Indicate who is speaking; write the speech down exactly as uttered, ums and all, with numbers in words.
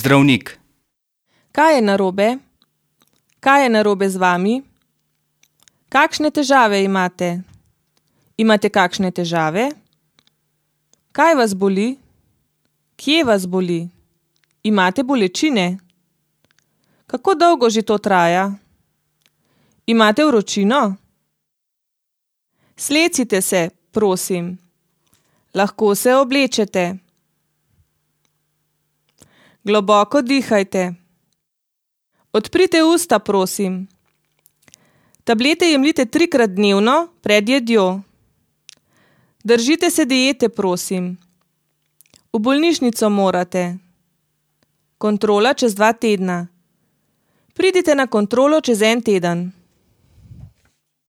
Speaker 1: Zdravnik.
Speaker 2: Kaj je narobe? Kaj je narobe z vami? Kakšne težave imate? Imate kakšne težave? Kaj vas boli? Kje vas boli? Imate bolečine? Kako dolgo že to traja? Imate vročino? Slecite se, prosim. Lahko se oblečete. Globoko dihajte. Odprite usta, prosim. Tablete jemljite trikrat dnevno pred jedjo. Držite se diete, prosim. V bolnišnico morate. Kontrola čez dva tedna. Pridite na kontrolo čez en teden.